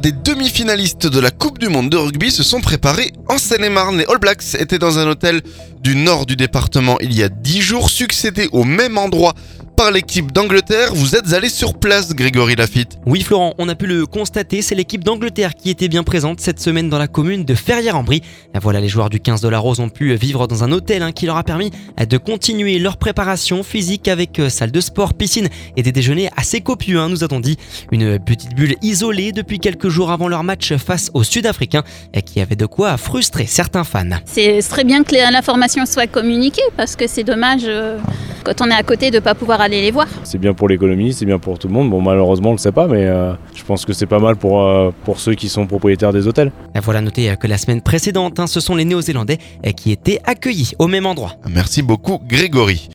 des demi-finalistes de la Coupe du Monde de rugby se sont préparés en Seine-et-Marne. Les All Blacks étaient dans un hôtel du nord du département il y a 10 jours, succédés au même endroit par l'équipe d'Angleterre. Vous êtes allé sur place, Grégory Lafitte. Oui Florent, on a pu le constater, c'est l'équipe d'Angleterre qui était bien présente cette semaine dans la commune de Ferrières-en-Brie. Voilà, les joueurs du 15 de la Rose ont pu vivre dans un hôtel qui leur a permis de continuer leur préparation physique avec salle de sport, piscine et des déjeuners assez copieux, nous a-t-on dit. Une petite bulle isolée depuis quelques jours avant leur match face aux Sud-Africains qui avait de quoi frustrer certains fans. C'est très bien que l'information soit communiquée parce que c'est dommage quand on est à côté de ne pas pouvoir aller les voir. C'est bien pour l'économie, c'est bien pour tout le monde. Bon, malheureusement, on ne le sait pas, mais je pense que c'est pas mal pour ceux qui sont propriétaires des hôtels. Voilà, notez que la semaine précédente, ce sont les Néo-Zélandais qui étaient accueillis au même endroit. Merci beaucoup, Grégory.